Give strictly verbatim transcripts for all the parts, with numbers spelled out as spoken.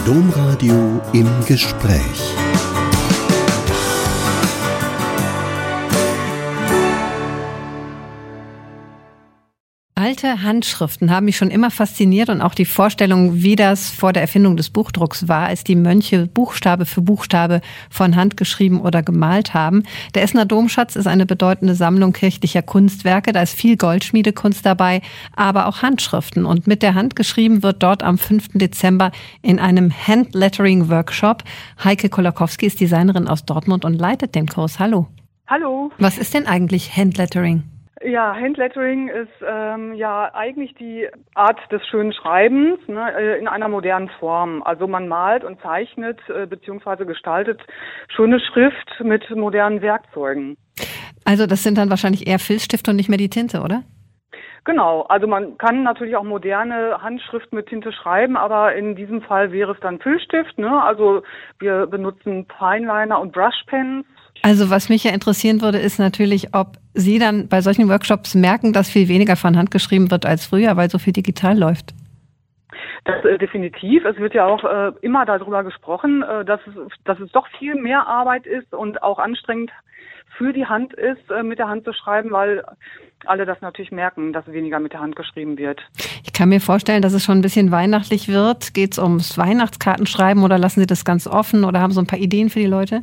Domradio im Gespräch. Alte Handschriften haben mich schon immer fasziniert und auch die Vorstellung, wie das vor der Erfindung des Buchdrucks war, als die Mönche Buchstabe für Buchstabe von Hand geschrieben oder gemalt haben. Der Essener Domschatz ist eine bedeutende Sammlung kirchlicher Kunstwerke. Da ist viel Goldschmiedekunst dabei, aber auch Handschriften. Und mit der Hand geschrieben wird dort am fünften Dezember in einem Handlettering-Workshop. Heike Kolakowski ist Designerin aus Dortmund und leitet den Kurs. Hallo. Hallo. Was ist denn eigentlich Handlettering? Ja, Handlettering ist ähm, ja eigentlich die Art des schönen Schreibens, ne, in einer modernen Form. Also man malt und zeichnet äh, beziehungsweise gestaltet schöne Schrift mit modernen Werkzeugen. Also das sind dann wahrscheinlich eher Filzstifte und nicht mehr die Tinte, oder? Genau, also man kann natürlich auch moderne Handschrift mit Tinte schreiben, aber in diesem Fall wäre es dann Filzstift, ne? Also wir benutzen Fineliner und Brushpens. Also was mich ja interessieren würde, ist natürlich, ob Sie dann bei solchen Workshops merken, dass viel weniger von Hand geschrieben wird als früher, weil so viel digital läuft. Das äh, definitiv. Es wird ja auch äh, immer darüber gesprochen, äh, dass, es, dass es doch viel mehr Arbeit ist und auch anstrengend für die Hand ist, äh, mit der Hand zu schreiben, weil alle das natürlich merken, dass weniger mit der Hand geschrieben wird. Ich kann mir vorstellen, dass es schon ein bisschen weihnachtlich wird. Geht es ums Weihnachtskartenschreiben oder lassen Sie das ganz offen oder haben so ein paar Ideen für die Leute?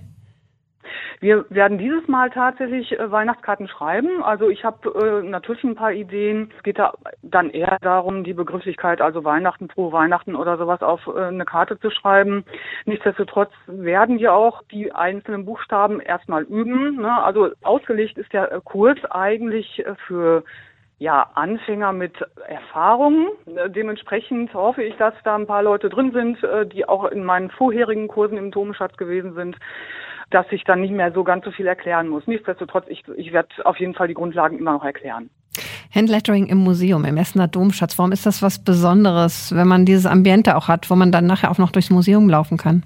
Wir werden dieses Mal tatsächlich äh, Weihnachtskarten schreiben. Also ich habe äh, natürlich ein paar Ideen. Es geht da dann eher darum, die Begrifflichkeit, also Weihnachten, frohe Weihnachten oder sowas auf äh, eine Karte zu schreiben. Nichtsdestotrotz werden wir auch die einzelnen Buchstaben erstmal üben, ne? Also ausgelegt ist der Kurs eigentlich äh, für ja, Anfänger mit Erfahrung. Dementsprechend hoffe ich, dass da ein paar Leute drin sind, äh, die auch in meinen vorherigen Kursen im Domschatz gewesen sind, dass ich dann nicht mehr so ganz so viel erklären muss. Nichtsdestotrotz, ich, ich werde auf jeden Fall die Grundlagen immer noch erklären. Handlettering im Museum, im Essener Domschatz. Warum ist das was Besonderes, wenn man dieses Ambiente auch hat, wo man dann nachher auch noch durchs Museum laufen kann?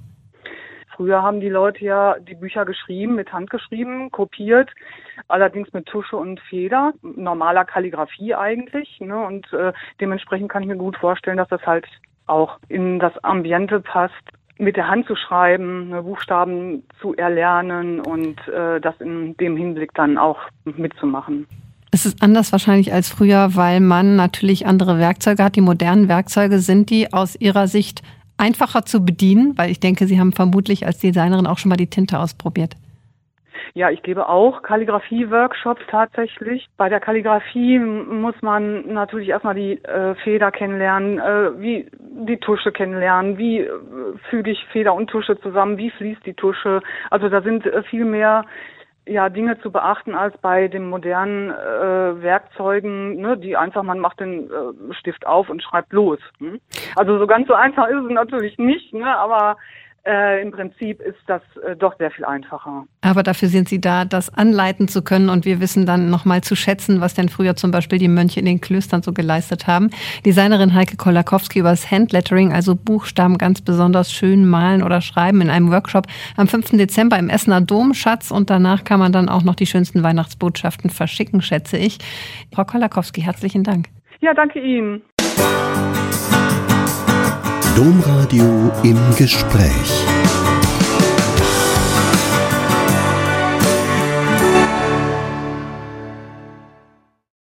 Früher haben die Leute ja die Bücher geschrieben, mit Hand geschrieben, kopiert, allerdings mit Tusche und Feder, normaler Kalligrafie eigentlich, ne? Und äh, dementsprechend kann ich mir gut vorstellen, dass das halt auch in das Ambiente passt, mit der Hand zu schreiben, ne, Buchstaben zu erlernen und äh, das in dem Hinblick dann auch mitzumachen. Es ist anders wahrscheinlich als früher, weil man natürlich andere Werkzeuge hat. Die modernen Werkzeuge, sind die aus Ihrer Sicht einfacher zu bedienen? Weil ich denke, Sie haben vermutlich als Designerin auch schon mal die Tinte ausprobiert. Ja, ich gebe auch Kalligrafie-Workshops tatsächlich. Bei der Kalligrafie muss man natürlich erstmal die äh, Feder kennenlernen, äh, wie die Tusche kennenlernen, wie äh, füge ich Feder und Tusche zusammen, wie fließt die Tusche. Also da sind äh, viel mehr ja, Dinge zu beachten als bei den modernen äh, Werkzeugen, ne, die einfach, man macht den äh, Stift auf und schreibt los. Hm? Also so ganz so einfach ist es natürlich nicht, ne, aber Äh, im Prinzip ist das äh, doch sehr viel einfacher. Aber dafür sind Sie da, das anleiten zu können und wir wissen dann nochmal zu schätzen, was denn früher zum Beispiel die Mönche in den Klöstern so geleistet haben. Designerin Heike Kolakowski über das Handlettering, also Buchstaben ganz besonders schön malen oder schreiben in einem Workshop am fünften Dezember im Essener Domschatz und danach kann man dann auch noch die schönsten Weihnachtsbotschaften verschicken, schätze ich. Frau Kolakowski, herzlichen Dank. Ja, danke Ihnen. Domradio im Gespräch.